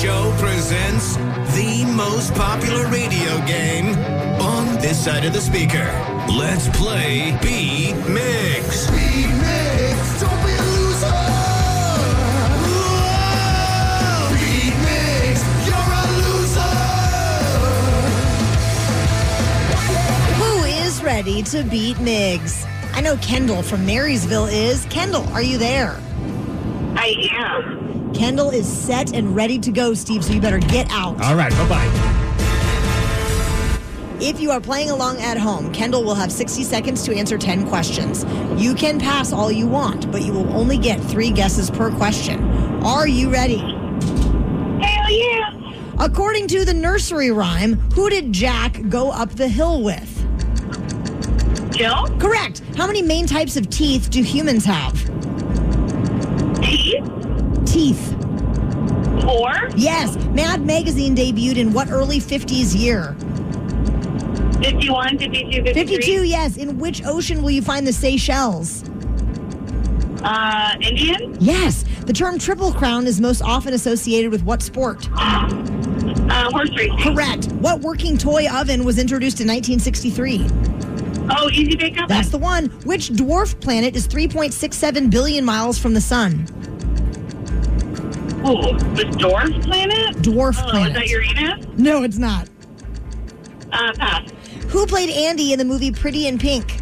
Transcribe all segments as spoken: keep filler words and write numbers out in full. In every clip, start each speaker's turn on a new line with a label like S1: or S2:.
S1: Show presents the most popular radio game on this side of the speaker. Let's play Beat Mix. Beat Mix, don't be a loser. Whoa! Beat Mix, you're a loser.
S2: Who is ready to beat Migs? I know Kendall from Marysville is. Kendall, are you there?
S3: I am.
S2: Kendall is set and ready to go, Steve, so you better get out.
S4: All right, bye-bye.
S2: If you are playing along at home, Kendall will have sixty seconds to answer ten questions. You can pass all you want, but you will only get three guesses per question. Are you ready?
S3: Hell yeah.
S2: According to the nursery rhyme, who did Jack go up the hill with?
S3: Jill?
S2: Correct. How many main types of teeth do humans have?
S3: Teeth?
S2: Teeth.
S3: Four?
S2: Yes. Mad Magazine debuted in what early fifties year?
S3: fifty-one, fifty-two, fifty-three?
S2: fifty-two, yes. In which ocean will you find the Seychelles?
S3: Uh, Indian?
S2: Yes. The term Triple Crown is most often associated with what sport?
S3: Uh, horse racing.
S2: Correct. What working toy oven was introduced in nineteen sixty-three?
S3: Oh, Easy Bake Oven?
S2: That's the one. Which dwarf planet is three point six seven billion miles from the sun?
S3: Oh, the Dwarf Planet?
S2: Dwarf
S3: oh,
S2: planet.
S3: Is that Uranus?
S2: No, it's not.
S3: Uh, pass.
S2: Who played Andy in the movie Pretty in Pink?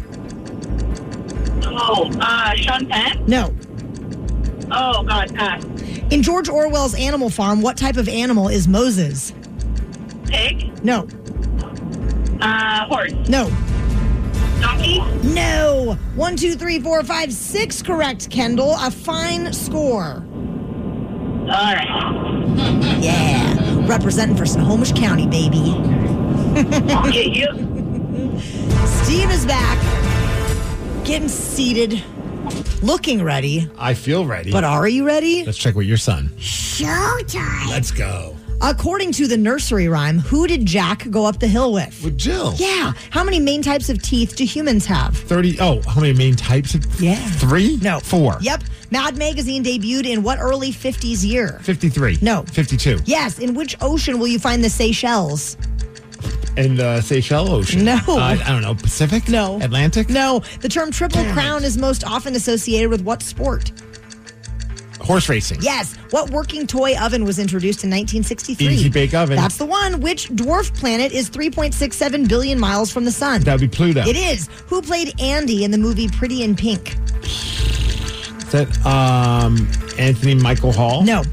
S3: Oh, uh, Sean Penn?
S2: No.
S3: Oh, God, pass.
S2: In George Orwell's Animal Farm, what type of animal is Moses?
S3: Pig?
S2: No.
S3: Uh, horse?
S2: No.
S3: Donkey?
S2: No. One, two, three, four, five, six correct, Kendall. A fine score.
S3: All right.
S2: Yeah. Representing for Snohomish County, baby.
S3: Yeah, you.
S2: Steve is back. Getting seated. Looking ready.
S4: I feel ready.
S2: But are you ready?
S4: Let's check with your son.
S2: Showtime.
S4: Let's go.
S2: According to the nursery rhyme, who did Jack go up the hill with?
S4: With Jill.
S2: Yeah. How many main types of teeth do humans have?
S4: thirty. Oh, how many main types? Of,
S2: Yeah.
S4: Three?
S2: No.
S4: Four.
S2: Yep. Mad Magazine debuted in what early fifties year?
S4: fifty-three.
S2: No.
S4: fifty-two.
S2: Yes. In which ocean will you find the Seychelles?
S4: In the Seychelles Ocean.
S2: No.
S4: Uh, I don't know. Pacific?
S2: No.
S4: Atlantic?
S2: No. The term Triple Crown is most often associated with what sport?
S4: Horse racing.
S2: Yes. What working toy oven was introduced in nineteen sixty-three?
S4: Easy Bake Oven.
S2: That's the one. Which dwarf planet is three point six seven billion miles from the sun?
S4: That would be Pluto.
S2: It is. Who played Andy in the movie Pretty in Pink?
S4: Is that um, Anthony Michael Hall?
S2: No.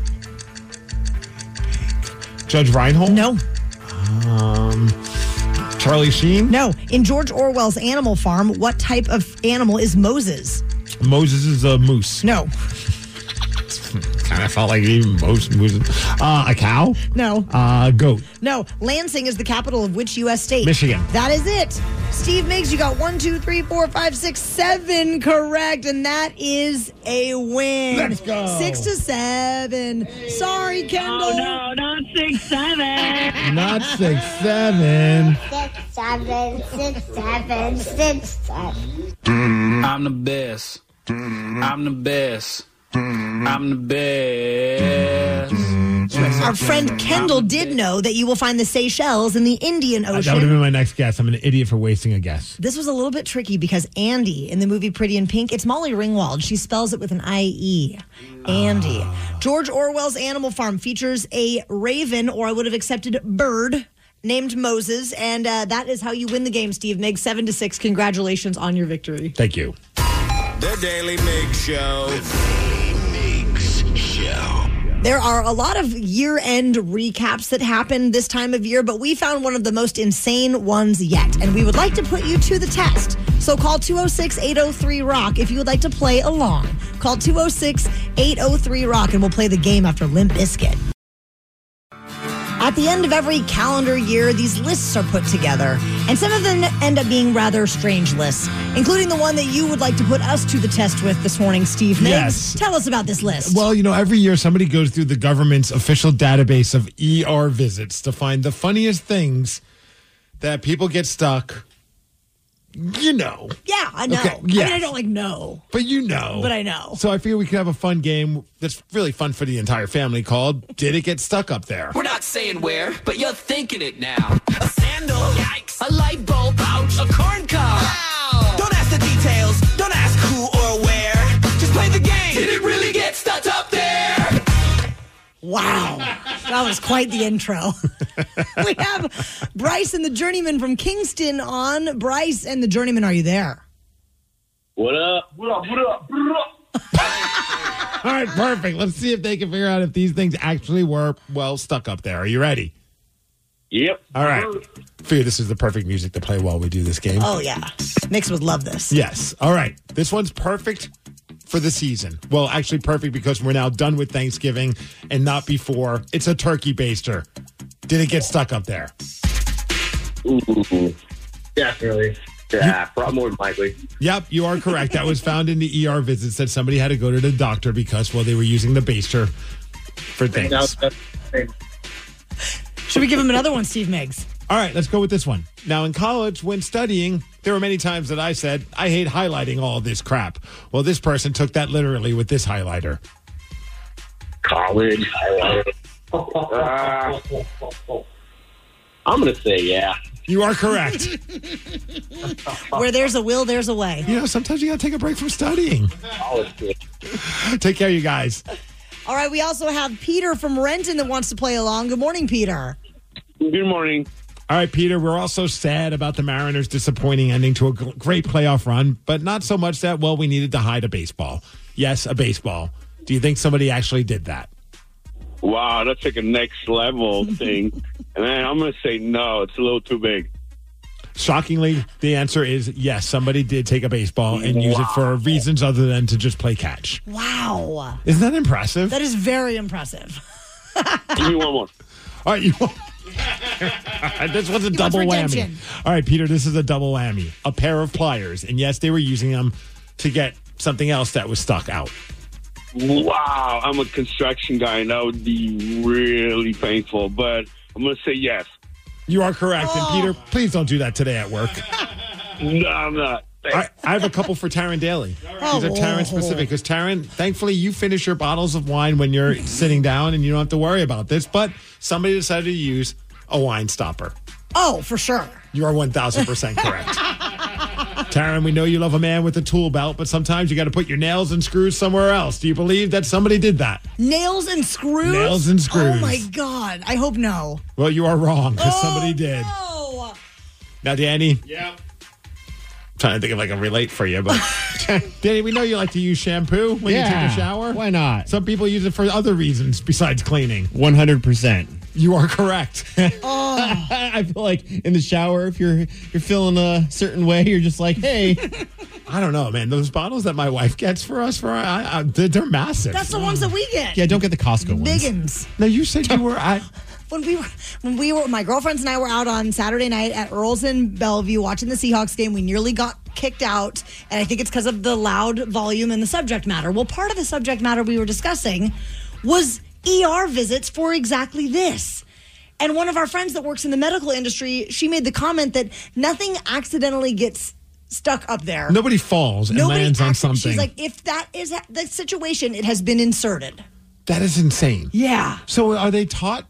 S4: Judge Reinhold?
S2: No.
S4: Um, Charlie Sheen?
S2: No. In George Orwell's Animal Farm, what type of animal is Moses?
S4: Moses is a moose.
S2: No.
S4: Kind of felt like even most mooses. Uh, a cow?
S2: No.
S4: Uh, goat.
S2: No. Lansing is the capital of which U S state?
S4: Michigan.
S2: That is it. Steve Miggs, you got one, two, three, four, five, six, seven correct, and that is a win.
S4: Let's go.
S2: Six to seven. Sorry, Kendall.
S3: Oh, no, not six, seven.
S4: Not six, seven.
S5: Six, seven, six, seven, six, seven.
S6: I'm the best. I'm the best. I'm the best.
S2: Our friend Kendall did know that you will find the Seychelles in the Indian
S4: Uh, that would have
S2: Ocean.
S4: been my next guess. I'm an idiot for wasting a guess.
S2: This was a little bit tricky because Andy in the movie Pretty in Pink, it's Molly Ringwald. She spells it with an I E. Andy. George Orwell's Animal Farm features a raven, or I would have accepted bird, named Moses. And uh, that is how you win the game, Steve Miggs. Seven to six. Congratulations on your victory.
S4: Thank you.
S1: The Daily Mix Show. The Daily Mix Show.
S2: There are a lot of year-end recaps that happen this time of year, but we found one of the most insane ones yet, and we would like to put you to the test. So call two oh six, eight oh three, ROCK if you would like to play along. Call two oh six, eight oh three, ROCK, and we'll play the game after Limp Bizkit. At the end of every calendar year, these lists are put together, and some of them end up being rather strange lists, including the one that you would like to put us to the test with this morning, Steve Miggs.
S4: Yes.
S2: Tell us about this list.
S4: Well, you know, every year somebody goes through the government's official database of E R visits to find the funniest things that people get stuck You know.
S2: Yeah, I know.
S4: Okay,
S2: I mean,
S4: yes.
S2: I don't like know,
S4: But you know.
S2: but I know.
S4: So I figure we could have a fun game that's really fun for the entire family called Did It Get Stuck Up There?
S7: We're not saying where, but you're thinking it now. A sandal, yikes, a light bulb, ouch, a corn cob. Wow. Don't ask the details, don't ask who or where. Just play the game. Did it really get stuck up there?
S2: Wow. That was quite the intro. We have Bryce and the Journeyman from Kingston on. Bryce and the Journeyman, are you there?
S3: What up? What up? What up? What up?
S4: All right, perfect. Let's see if they can figure out if these things actually were, well, stuck up there. Are you ready?
S3: Yep.
S4: All right. I figure this is the perfect music to play while we do this game.
S2: Oh, yeah. Mix would love this.
S4: Yes. All right. This one's perfect for the season. Well, actually perfect because we're now done with Thanksgiving and not before. It's a turkey baster. Did it get stuck up there?
S3: Ooh, definitely. Yeah, probably more than likely.
S4: Yep, you are correct. That was found in the E R visits that somebody had to go to the doctor because, well, they were using the baster for things.
S3: Now, that's-
S2: Should we give him another one, Steve Miggs?
S4: All right, let's go with this one. Now, in college, when studying, there were many times that I said, I hate highlighting all this crap. Well, this person took that literally with this highlighter.
S3: College. Uh, I'm going to say yeah.
S4: You are correct.
S2: Where there's a will, there's a way.
S4: You know, sometimes you got to take a break from studying.
S3: College kid.
S4: Take care, you guys.
S2: All right, we also have Peter from Renton that wants to play along. Good morning, Peter.
S3: Good morning.
S4: All right, Peter, we're also sad about the Mariners' disappointing ending to a g- great playoff run, but not so much that, well, we needed to hide a baseball. Yes, a baseball. Do you think somebody actually did that?
S8: Wow, that's like a next level thing. And then I'm going to say no, it's a little too big.
S4: Shockingly, the answer is yes, somebody did take a baseball and use it for reasons other than to just play catch.
S2: Wow.
S4: Isn't that impressive?
S2: That is very impressive.
S8: Give me one more.
S4: All right, you. This was a
S2: He
S4: double
S2: wants
S4: whammy.
S2: redemption.
S4: All right, Peter, this is a double whammy. A pair of pliers. And yes, they were using them to get something else that was stuck out.
S8: Wow, I'm a construction guy, and that would be really painful. But I'm going to say yes.
S4: You are correct.
S2: Oh.
S4: And Peter, please don't do that today at work.
S8: No, I'm not.
S4: All right, I have a couple for Taryn Daly.
S2: Oh.
S4: These are Taryn specific because Taryn, thankfully, you finish your bottles of wine when you're sitting down and you don't have to worry about this. But somebody decided to use a wine stopper.
S2: Oh, for sure.
S4: You are one thousand percent correct. Taryn, we know you love a man with a tool belt, but sometimes you got to put your nails and screws somewhere else. Do you believe that somebody did that?
S2: Nails and screws?
S4: Nails and screws.
S2: Oh, my God. I hope no.
S4: Well, you are wrong because
S2: Oh,
S4: somebody did.
S2: No.
S4: Now, Danny,
S8: Yeah.
S4: trying to think if I can relate for you, but Danny, we know you like to use shampoo when you take a shower.
S9: Why not?
S4: Some people use it for other reasons besides cleaning.
S9: one hundred percent.
S4: You are correct.
S9: I feel like in the shower, if you're you're feeling a certain way, you're just like, hey.
S4: I don't know, man. Those bottles that my wife gets for us, for I, I, they're, they're massive.
S2: That's the ones that we get.
S9: Yeah, don't get the Costco ones.
S2: Biggins.
S4: Now, you said you were at...
S2: When we were, when we were, my girlfriends and I were out on Saturday night at Earl's in Bellevue watching the Seahawks game. We nearly got kicked out, and I think it's because of the loud volume and the subject matter. Well, part of the subject matter we were discussing was E R visits for exactly this. And one of our friends that works in the medical industry, she made the comment that nothing accidentally gets stuck up there.
S4: Nobody falls and
S2: Nobody
S4: lands on
S2: acci-
S4: something.
S2: She's like, if that is the situation, it has been inserted.
S4: That is insane.
S2: Yeah.
S4: So are they taught?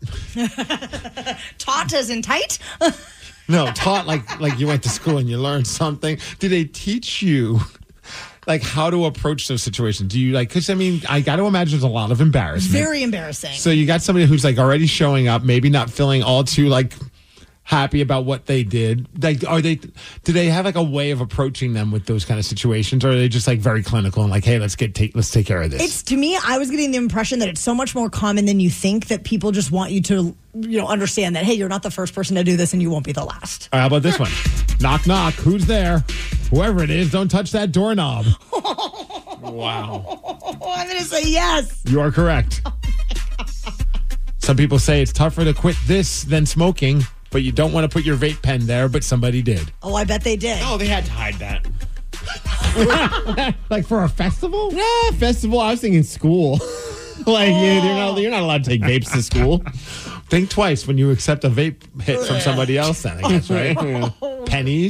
S2: Taut as in tight?
S4: No, taught like like you went to school and you learned something. Do they teach you like how to approach those situations? Do you like, because I mean, I got to imagine there's a lot of embarrassment.
S2: Very embarrassing.
S4: So you got somebody who's like already showing up, maybe not feeling all too like happy about what they did. Like, are they, do they have like a way of approaching them with those kind of situations? Or are they just like very clinical and like, hey, let's get, take, let's take care of this?
S2: It's, to me, I was getting the impression that it's so much more common than you think, that people just want you to, you know, understand that, hey, you're not the first person to do this and you won't be the last.
S4: All right, how about this one? Knock, knock. Who's there? Whoever it is, don't touch that doorknob. Wow.
S2: Oh, I'm going to say yes.
S4: You are correct. Some people say it's tougher to quit this than smoking, but you don't want to put your vape pen there, but somebody did.
S2: Oh, I bet they did.
S9: Oh, they had to hide that.
S4: Like for a festival?
S9: Yeah, festival. I was thinking school. Like, oh. you're, not, you're not allowed to take vapes to school.
S4: Think twice when you accept a vape hit from somebody else then, I guess, right?
S9: Yeah.
S4: Pennies.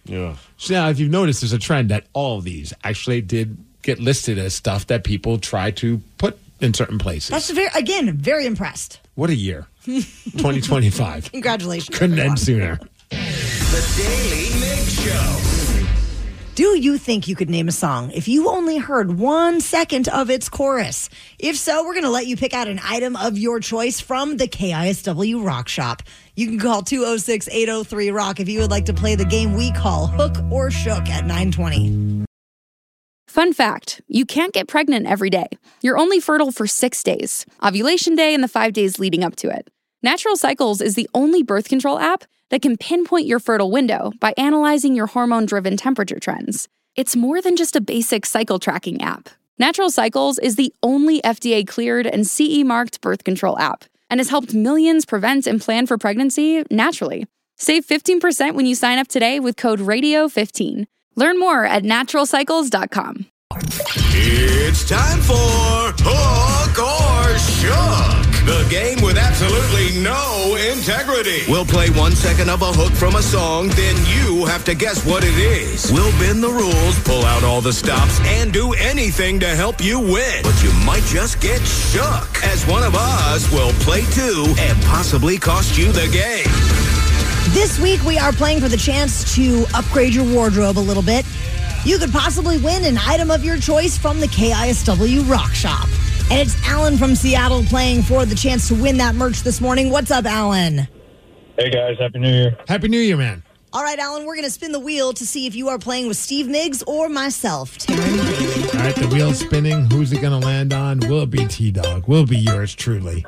S9: Yeah.
S4: So now, if you've noticed, there's a trend that all of these actually did get listed as stuff that people try to put in certain places.
S2: That's very, again, very impressed.
S4: What a year. twenty twenty-five.
S2: Congratulations.
S4: Couldn't
S2: everyone.
S4: end sooner.
S1: The Daily Mix Show.
S2: Do you think you could name a song if you only heard one second of its chorus? If so, we're going to let you pick out an item of your choice from the K I S W Rock Shop. You can call two oh six, eight oh three, ROCK if you would like to play the game we call Hook or Shook at nine twenty.
S10: Fun fact, you can't get pregnant every day. You're only fertile for six days, ovulation day and the five days leading up to it. Natural Cycles is the only birth control app that can pinpoint your fertile window by analyzing your hormone-driven temperature trends. It's more than just a basic cycle tracking app. Natural Cycles is the only F D A-cleared and C E-marked birth control app and has helped millions prevent and plan for pregnancy naturally. Save fifteen percent when you sign up today with code radio fifteen. Learn more at natural cycles dot com.
S1: It's time for Hook or Shook, the game with absolutely no integrity. We'll play one second of a hook from a song, then you have to guess what it is. We'll bend the rules, pull out all the stops, and do anything to help you win. But you might just get shook, as one of us will play too and possibly cost you the game.
S2: This week, we are playing for the chance to upgrade your wardrobe a little bit. You could possibly win an item of your choice from the K I S W Rock Shop. And it's Alan from Seattle playing for the chance to win that merch this morning. What's up, Alan?
S3: Hey, guys. Happy New Year.
S4: Happy New Year, man.
S2: All right, Alan, we're going to spin the wheel to see if you are playing with Steve Miggs or myself, Taryn Bailey.
S4: All right, the wheel's spinning. Who's it going to land on? Will it be T-Dog? Will it be yours truly?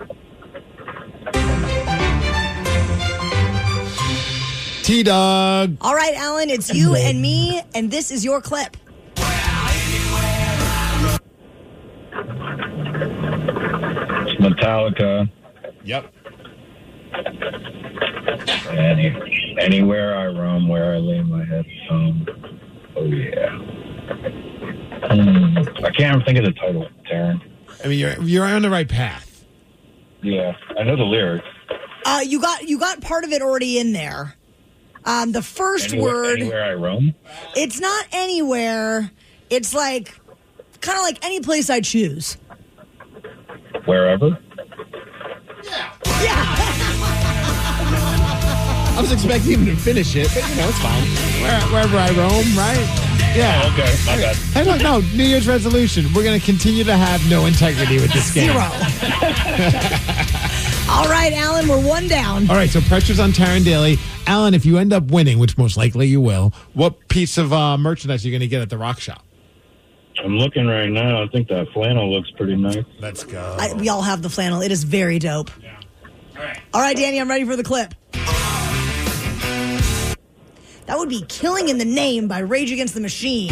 S4: T-Dog.
S2: All right, Alan, it's you and me, and this is your clip.
S3: It's Metallica.
S9: Yep.
S3: Any, anywhere I roam, where I lay my head home. Oh, yeah. Um, I can't even think of the title, Taryn.
S4: I mean, you're you're on the right path.
S3: Yeah, I know the lyrics.
S2: Uh, you got you got part of it already in there. Um, the first
S3: Anywhere,
S2: word,
S3: anywhere I roam?
S2: it's not anywhere. It's like, kind of like any place I choose.
S3: Wherever?
S9: I was expecting him to finish it, but you know, it's fine.
S4: Where, wherever I roam, right? Yeah.
S3: Oh, okay, my bad.
S4: Hey, look, no, New Year's resolution. We're going to continue to have no integrity with this game.
S2: Zero. All right, Alan, we're one down.
S4: All right, so pressure's on Taryn Daly. Alan, if you end up winning, which most likely you will, what piece of uh, merchandise are you going to get at the Rock Shop?
S3: I'm looking right now. I think that flannel looks pretty nice.
S4: Let's go.
S2: I, we all have the flannel. It is very dope.
S4: Yeah. All right.
S2: All right, Danny, I'm ready for the clip. That would be Killing in the Name by Rage Against the Machine.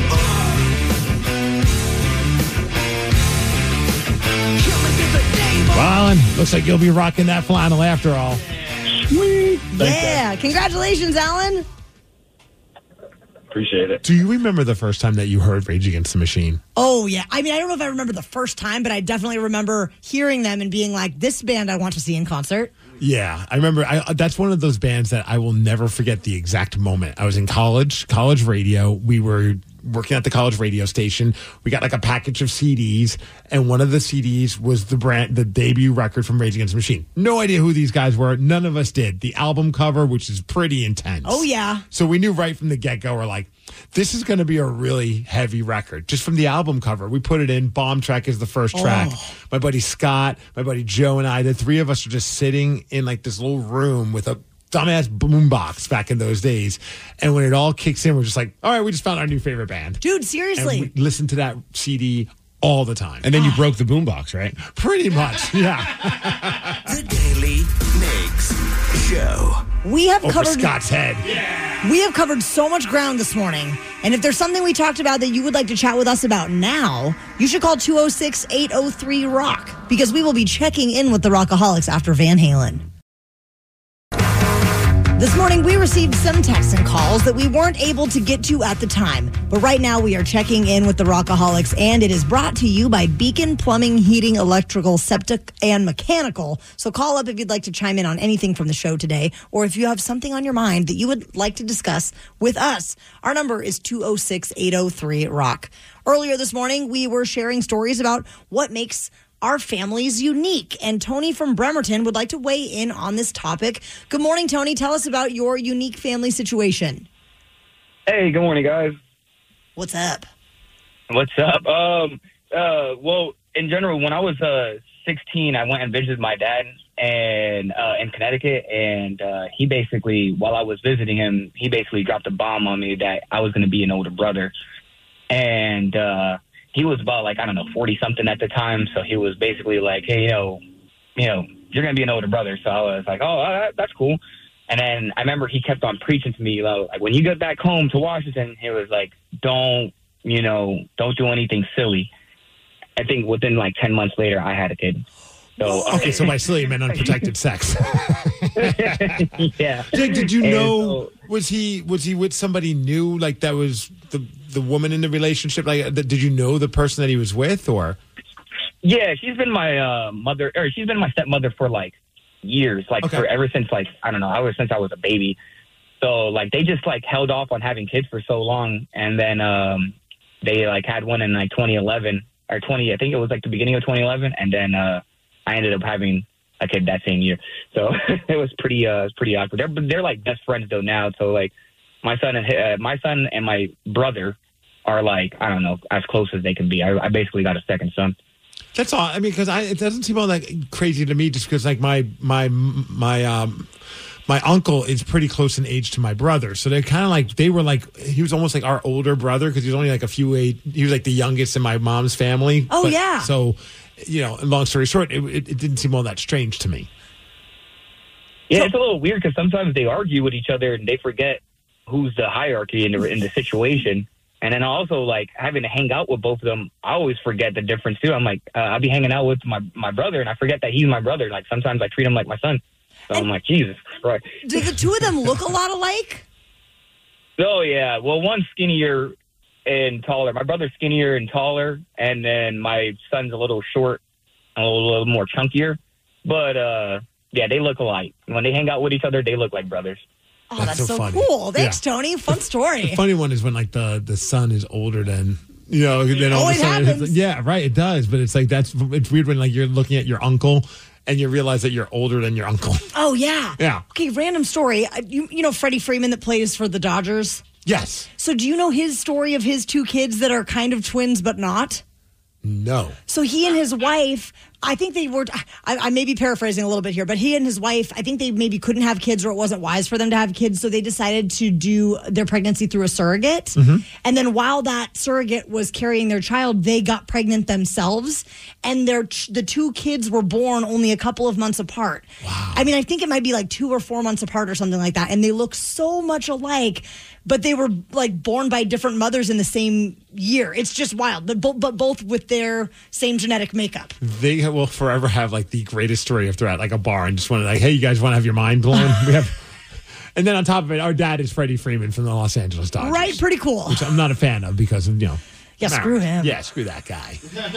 S4: Well, Alan, looks like you'll be rocking that flannel after all.
S3: Sweet.
S2: Yeah, congratulations, Alan.
S3: Appreciate it.
S4: Do you remember the first time that you heard Rage Against the Machine?
S2: Oh, yeah. I mean, I don't know if I remember the first time, but I definitely remember hearing them and being like, this band I want to see in concert.
S4: Yeah, I remember. I, that's one of those bands that I will never forget the exact moment. I was in college, college radio. We were working at the college radio station. We got like a package of C Ds, and one of the C Ds was the brand, the debut record from Rage Against the Machine. No idea who these guys were. None of us did. The album cover, which is pretty intense.
S2: Oh, yeah.
S4: So we knew right from the get-go, we're like, this is going to be a really heavy record. Just from the album cover, we put it in. Bomb Track is the first track.
S2: Oh.
S4: My buddy Scott, my buddy Joe, and I, the three of us are just sitting in like this little room with a dumbass boombox back in those days. And when it all kicks in, we're just like, all right, we just found our new favorite band.
S2: Dude, seriously.
S4: And we listen to that C D all the time.
S9: And then you broke the boombox, right?
S4: Pretty much, yeah.
S1: The Daily Mix Show.
S2: We have
S4: Over
S2: covered
S4: Scott's head.
S2: We have covered so much ground this morning. And if there's something we talked about that you would like to chat with us about now, you should call two oh six, eight oh three, ROCK because we will be checking in with the Rockaholics after Van Halen. This morning, we received some texts and calls that we weren't able to get to at the time. But right now, we are checking in with the Rockaholics, and it is brought to you by Beacon Plumbing, Heating, Electrical, Septic, and Mechanical. So call up if you'd like to chime in on anything from the show today, or if you have something on your mind that you would like to discuss with us. Our number is two oh six, eight oh three, rock. Earlier this morning, we were sharing stories about what makes our families unique. And Tony from Bremerton would like to weigh in on this topic. Good morning, Tony. Tell us about your unique family situation.
S11: Hey, good morning, guys.
S2: What's up?
S11: What's up? Um, uh, well, in general, when I was uh, sixteen, I went and visited my dad and uh, in Connecticut, and uh, he basically, while I was visiting him, he basically dropped a bomb on me that I was going to be an older brother. And uh, he was about, like, I don't know, forty-something at the time, so he was basically like, hey, you know, you know, you're going to be an older brother. So I was like, oh, uh, that's cool. And then I remember he kept on preaching to me, like, when you get back home to Washington, he was like, don't, you know, don't do anything silly. I think within, like, ten months later, I had a kid. So
S4: Okay, so by silly, you meant unprotected sex.
S11: Yeah.
S4: Did, did you
S11: And
S4: know,
S11: so-
S4: was he was he with somebody new, like that was the the woman in the relationship? Like, th- did you know the person that he was with, or?
S11: Yeah, she's been my uh, mother, or she's been my stepmother for like years, like
S4: Okay.
S11: for ever since like I don't know, ever since I was a baby. So like they just like held off on having kids for so long, and then um, they like had one in like twenty eleven or twenty, I think it was like the beginning of twenty eleven, and then uh, I ended up having a kid that same year. So it was pretty, uh, it was pretty awkward. They're they're like best friends though now. So like my son and uh, my son and my brother are like I don't know as close as they can be. I, I basically got a second son.
S4: That's all. I mean, because I it doesn't seem all that crazy to me, just because like my my my um my uncle is pretty close in age to my brother, so they're kind of like they were like he was almost like our older brother because he was only like a few age. He was like the youngest in my mom's family.
S2: Oh, yeah.
S4: So you know, long story short, it, it, it didn't seem all that strange to me.
S11: Yeah,
S2: So-
S11: it's a little weird because sometimes they argue with each other and they forget who's the hierarchy in the in the situation. And then also, like, having to hang out with both of them, I always forget the difference, too. I'm like, uh, I'll be hanging out with my, my brother, and I forget that he's my brother. Like, sometimes I treat him like my son. So I'm like, Jesus Christ.
S2: Do the two of them look a lot alike?
S11: Oh, yeah. Well, one's skinnier and taller. My brother's skinnier and taller, and then my son's a little short and a little, little more chunkier. But, uh, yeah, they look alike. When they hang out with each other, they look like brothers.
S2: Oh,
S4: That's
S2: that's,
S4: so
S2: so,
S4: funny.
S2: cool. Thanks,
S4: Yeah.
S2: Tony. Fun story.
S4: The funny one is when like the the son is older than you know. Then all
S2: Oh,
S4: of a
S2: it
S4: sudden, it's
S2: happens.
S4: like, yeah, right. It does, but it's like that's it's weird when like you're looking at your uncle and you realize that you're older than your uncle.
S2: Oh, yeah.
S4: Yeah.
S2: Okay, random story. Uh, You, you know Freddie Freeman that plays for the Dodgers?
S4: Yes.
S2: So do you know his story of his two kids that are kind of twins but not?
S4: No.
S2: So he and his wife, I think they were, I, I may be paraphrasing a little bit here, but he and his wife, I think they maybe couldn't have kids or it wasn't wise for them to have kids. So they decided to do their pregnancy through a surrogate.
S4: Mm-hmm.
S2: And then while that surrogate was carrying their child, they got pregnant themselves. And their the two kids were born only a couple of months apart. Wow. I mean, I think it might be like two or four months apart or something like that. And they look so much alike, but they were like born by different mothers in the same year. It's just wild, but, bo- but both with their same genetic makeup.
S4: They will forever have like the greatest story if they're at like a bar and just want to like, hey, you guys want to have your mind blown? We have, and then on top of it, our dad is Freddie Freeman from the Los Angeles Dodgers,
S2: Right, pretty cool.
S4: which I'm not a fan of because of you know.
S2: Yeah, screw him.
S4: Yeah, screw that guy.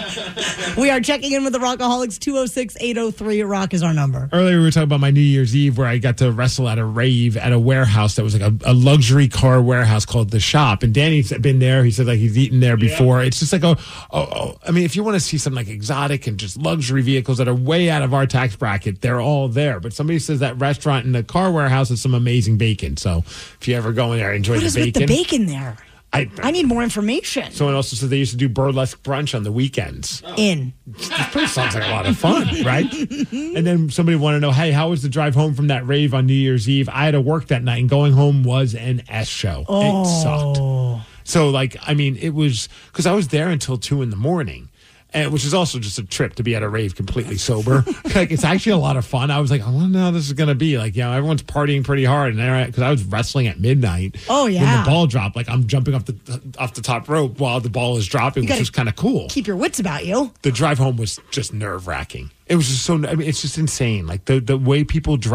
S2: We are checking in with the Rockaholics. two oh six, eight oh three, rock is our number.
S4: Earlier, we were talking about my New Year's Eve where I got to wrestle at a rave at a warehouse that was like a, a luxury car warehouse called The Shop. And Danny's been there. He said like he's eaten there before. It's just like, a, a, a, I mean, if you want to see some like exotic and just luxury vehicles that are way out of our tax bracket, they're all there. But somebody says that restaurant and the car warehouse has some amazing bacon. So if you ever go in there, enjoy
S2: What
S4: the
S2: is
S4: bacon.
S2: with the bacon there?
S4: I,
S2: I need more information.
S4: Someone also said they used to do burlesque brunch on the weekends.
S2: In.
S4: This pretty sounds like a lot of fun, right? And then somebody wanted to know, hey, how was the drive home from that rave on New Year's Eve? I had to work that night, and going home was an S show.
S2: Oh.
S4: It sucked. So, like, I mean, it was because I was there until two in the morning. And, which is also just a trip to be at a rave completely sober. Like, it's actually a lot of fun. I was like, I wonder how this is going to be. Like, you know, everyone's partying pretty hard. And because I was wrestling at midnight.
S2: Oh, yeah.
S4: When the ball dropped, like, I'm jumping off the off the top rope while the ball is dropping,
S2: You
S4: which
S2: gotta
S4: was kind of cool.
S2: Keep your wits about you.
S4: The drive home was just nerve wracking. It was just so, I mean, it's just insane. Like, the, the way people drive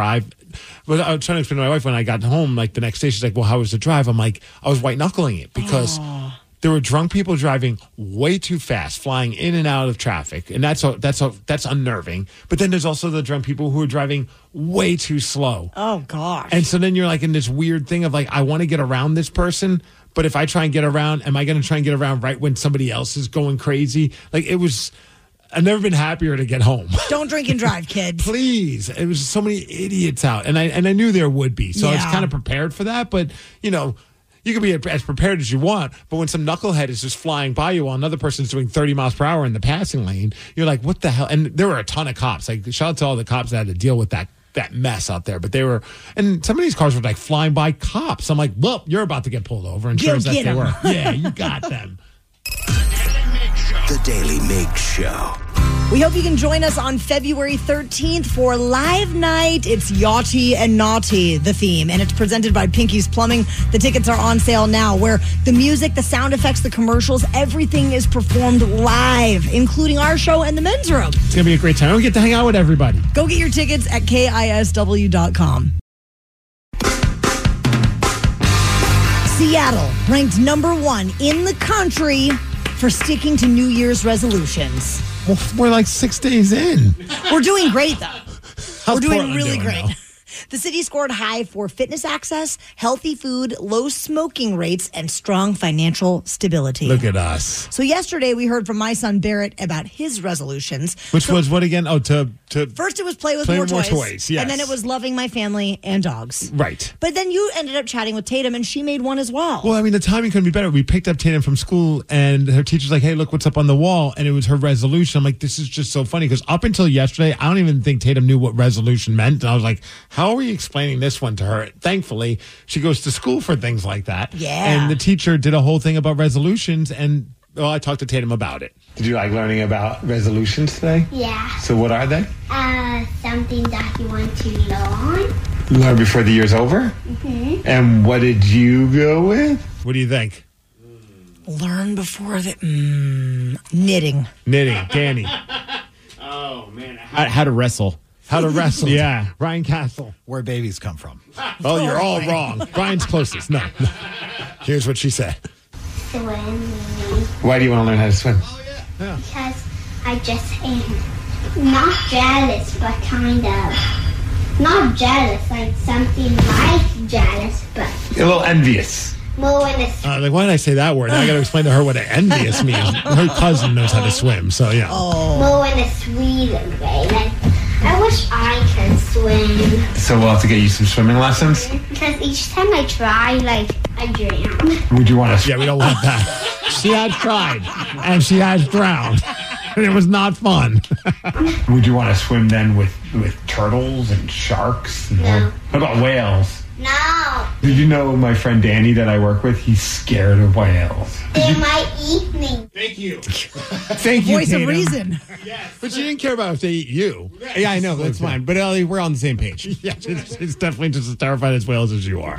S4: But I was trying to explain to my wife when I got home, like the next day, she's like, well, how was the drive? I'm like, I was white knuckling it because there were drunk people driving way too fast, flying in and out of traffic. And that's, a, that's, a, that's unnerving. But then there's also the drunk people who are driving way too slow.
S2: Oh, gosh.
S4: And so then you're like in this weird thing of like, I want to get around this person. But if I try and get around, am I going to try and get around right when somebody else is going crazy? Like it was, I've never been happier to get home.
S2: Don't drink and drive, kids.
S4: Please. It was so many idiots out. And I and I knew there would be. So
S2: Yeah.
S4: I was kind of prepared for that. But, you know, you can be as prepared as you want. But when some knucklehead is just flying by you while another person's doing thirty miles per hour in the passing lane, you're like, what the hell? And there were a ton of cops. Like, shout out to all the cops that had to deal with that that mess out there. But they were, and some of these cars were like flying by cops. I'm like, well, you're about to get pulled over. And sure
S2: Go
S4: as that
S2: get
S4: they
S2: 'em.
S4: were. Yeah, you got them.
S1: The Daily Mig Show.
S2: We hope you can join us on February thirteenth for Live Night. It's Yachty and Naughty, the theme, and it's presented by Pinky's Plumbing. The tickets are on sale now, where the music, the sound effects, the commercials, everything is performed live, including our show and the men's room.
S4: It's going to be a great time. We get to hang out with everybody.
S2: Go get your tickets at K I S W dot com. Seattle, ranked number one in the country for sticking to New Year's resolutions.
S4: Well, we're like six days in.
S2: We're doing great, though.
S4: How's
S2: We're doing
S4: Portland
S2: really
S4: doing,
S2: great.
S4: though?
S2: The city scored high for fitness access, healthy food, low smoking rates, and strong financial stability.
S4: Look at us.
S2: So yesterday we heard from my son Barrett about his resolutions.
S4: Which
S2: So
S4: was what again? Oh, to to
S2: first it was play with
S4: Play
S2: more,
S4: with more
S2: toys,
S4: toys, yes.
S2: and then it was loving my family and dogs.
S4: right.
S2: But then you ended up chatting with Tatum, and she made one as well.
S4: Well, I mean, the timing couldn't be better. We picked up Tatum from school, and her teacher's like, "Hey, look what's up on the wall," and it was her resolution. I'm like, "This is just so funny," because up until yesterday, I don't even think Tatum knew what resolution meant, and I was like, "How are we explaining this one to her?" Thankfully, she goes to school for things like that.
S2: Yeah.
S4: And the teacher did a whole thing about resolutions, and well, I talked to Tatum about it. Did you like learning about resolutions today?
S5: Yeah.
S4: So what are they?
S5: Uh, something that you want to learn.
S4: Learn before the year's over.
S5: Mm-hmm.
S4: And what did you go with? What do you think?
S2: Learn before the mm, knitting.
S4: Knitting, Danny.
S9: How, how to wrestle.
S4: How to wrestle.
S9: Yeah.
S4: Ryan Castle.
S12: Where babies come from.
S4: Oh, you're all wrong. Ryan's closest. No. no. Here's what she said.
S5: Swimming.
S4: Why do you want to learn how to swim?
S5: Because I just am not jealous, but kind of. Not jealous, like something like jealous, but
S4: You're a little envious.
S5: more in a
S4: Uh, like, why did I say that word? Now I got to explain to her what envious means. Her cousin knows how to swim, so yeah.
S5: more in a sweeter way. Like, I wish I could swim.
S4: So we'll have to get you some swimming lessons?
S5: Because each time I try, like, I drown.
S4: Would you want to? Yeah, we don't want that. She has tried, and she has drowned. And it was not fun. Would you want to swim then with, with turtles and sharks? And
S5: No.
S4: What about whales?
S5: No,
S4: Did you know my friend Danny that I work with? He's scared of whales.
S5: they might eat me.
S4: Thank you. Thank you,
S2: Voice of
S4: Tatum.
S2: reason.
S4: But she didn't care about if they eat you.
S9: Yeah, I know. That's fine. But uh, we're on the same page.
S4: Yeah, she's, she's definitely just as terrified as whales as you are.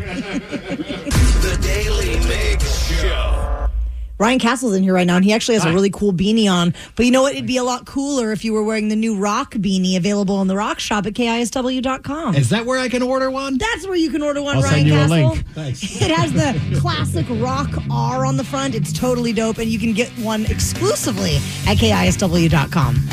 S1: The Daily Mig Show.
S2: Ryan Castle's in here right now, and he actually has a really cool beanie on. But you know what? It'd be a lot cooler if you were wearing the new Rock beanie available in the Rock shop at K I S W dot com.
S12: Is that where I can order one?
S2: That's where you can order one,
S4: I'll
S2: Ryan
S4: send you a
S2: Castle.
S4: link.
S12: Thanks.
S2: It has the classic Rock R on the front. It's totally dope, and you can get one exclusively at K I S W dot com.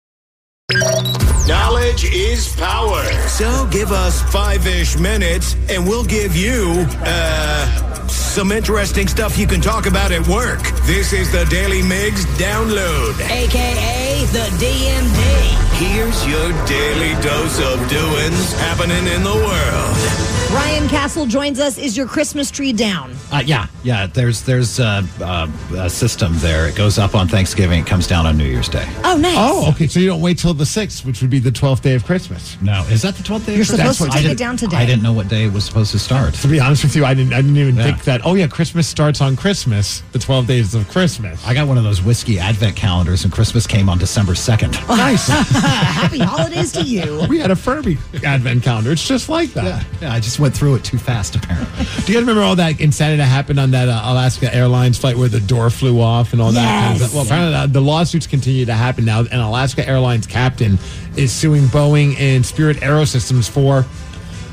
S1: Knowledge is power. So give us five-ish minutes, and we'll give you, uh, some interesting stuff you can talk about at work. This is the Daily Migs Download.
S2: A K A the D M D.
S1: Here's your daily dose of doings happening in the world.
S2: Ryan Castle joins us. Is your Christmas tree down?
S12: Uh, yeah, yeah. There's there's uh, uh, a system there. It goes up on Thanksgiving. It comes down on New Year's Day.
S2: Oh, nice.
S4: Oh, okay. So you don't wait till the sixth, which would be the twelfth day of Christmas.
S12: No, is that the twelfth day?
S2: You're
S12: of Christmas?
S2: supposed to
S12: I
S2: take it
S12: didn't-
S2: down today.
S12: I didn't know what day it was supposed to start.
S4: To be honest with you, I didn't. I didn't even
S12: Yeah.
S4: think that. Oh yeah, Christmas starts on Christmas. The twelve days of Christmas.
S12: I got one of those whiskey advent calendars, and Christmas came on December second.
S4: Nice.
S2: Happy holidays to you.
S4: We had a Furby advent calendar. It's just like that.
S12: Yeah, I just went through it too fast, apparently.
S4: Do you guys remember all that insanity that happened on that uh, Alaska Airlines flight where the door flew off and all that? Kind of
S2: Yes.
S4: stuff? Well, apparently uh, the lawsuits continue to happen now. An Alaska Airlines captain is suing Boeing and Spirit Aerosystems for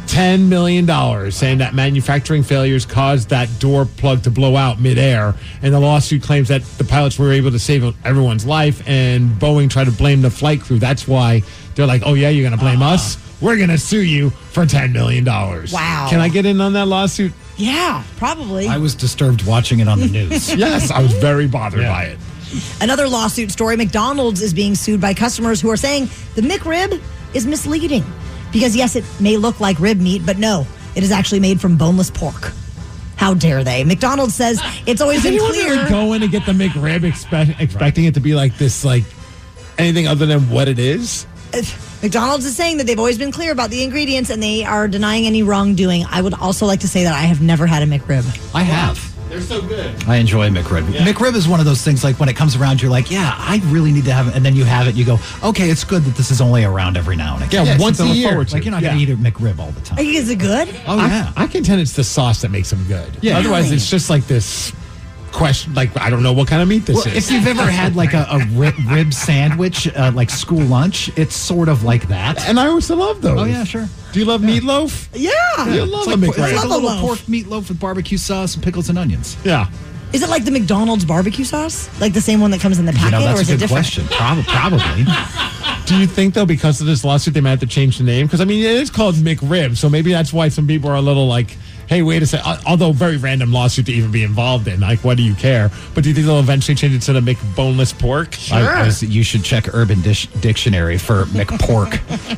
S4: ten million dollars, saying that manufacturing failures caused that door plug to blow out midair. And the lawsuit claims that the pilots were able to save everyone's life, and Boeing tried to blame the flight crew. That's why they're like, oh, yeah, you're going to blame uh-huh. us? We're going to sue you for ten million dollars.
S2: Wow.
S4: Can I get in on that lawsuit?
S2: Yeah, probably.
S12: I was disturbed watching it on the news.
S4: Yes, I was very bothered yeah. by it.
S2: Another lawsuit story. McDonald's is being sued by customers who are saying the McRib is misleading. Because, yes, it may look like rib meat, but no, it is actually made from boneless pork. How dare they? McDonald's says it's always been clear.
S4: Really go in and get the McRib expect, expecting right. it to be like this, like anything other than what it is?
S2: McDonald's is saying that they've always been clear about the ingredients and they are denying any wrongdoing. I would also like to say that I have never had a McRib.
S12: I have.
S4: They're so good.
S12: I enjoy McRib. Yeah. McRib is one of those things, like when it comes around, you're like, yeah, I really need to have it. And then you have it, and you go, okay, it's good that this is only around every now and again.
S4: Yeah, yeah once a year.
S12: Like, you're not
S4: yeah.
S12: going to eat a McRib all the time.
S2: Is it good?
S12: Oh, yeah.
S4: I, I contend it's the sauce that makes them good.
S12: Yeah.
S4: Otherwise,
S2: really?
S4: it's just like this question, like, I don't know what kind of meat this
S12: well,
S4: is.
S12: If you've ever had like a, a rib, rib sandwich, uh, like school lunch, it's sort of like that.
S4: And I also love those.
S12: Oh, yeah, sure.
S4: Do you love
S12: yeah.
S4: meatloaf?
S2: Yeah.
S4: yeah. You love
S12: it's
S4: a
S12: like,
S4: McRib.
S12: It's like
S2: love
S12: a little
S2: loaf.
S12: pork meatloaf with barbecue sauce and pickles and onions.
S4: Yeah.
S2: Is it like the McDonald's barbecue sauce? Like the same one that comes in the packet?
S12: You know, that's
S2: or is
S12: a
S2: it
S12: good
S2: different?
S12: question. Prob- probably.
S4: Do you think, though, because of this lawsuit, they might have to change the name? Because, I mean, it is called McRib, so maybe that's why some people are a little like, hey, wait a second. Although very random lawsuit to even be involved in. Like, what do you care? But do you think they'll eventually change it to the McBoneless Pork?
S2: Sure.
S12: I, I, you should check Urban Dish- Dictionary for McPork.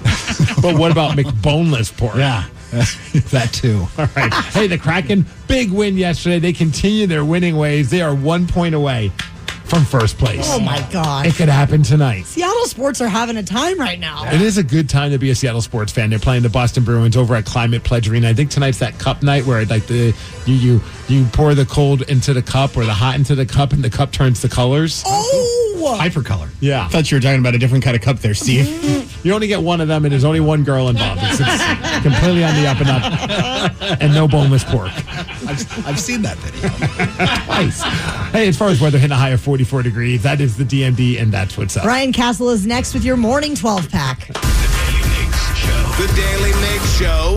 S4: But what about McBoneless Pork?
S12: Yeah. That too.
S4: All right. Hey, the Kraken, big win yesterday. They continue their winning ways. They are one point away from first place.
S2: Oh, my God.
S4: It could happen tonight.
S2: Seattle sports are having a time right now.
S4: It is a good time to be a Seattle sports fan. They're playing the Boston Bruins over at Climate Pledge Arena. I think tonight's that cup night where like the you you you pour the cold into the cup or the hot into the cup and the cup turns the colors.
S2: Oh!
S12: Hypercolor.
S4: Yeah.
S9: I thought you were talking about a different kind of cup there, Steve.
S4: You only get one of them, and there's only one girl involved. It's, it's completely on the up and up, and no boneless pork.
S12: I've, I've seen that video.
S4: Twice. Hey, as far as weather, hitting a high of forty-four degrees. That is the D M D, and that's what's up.
S2: Ryan Castle is next with your morning twelve pack.
S1: The Daily Mix Show. The Daily Mix Show.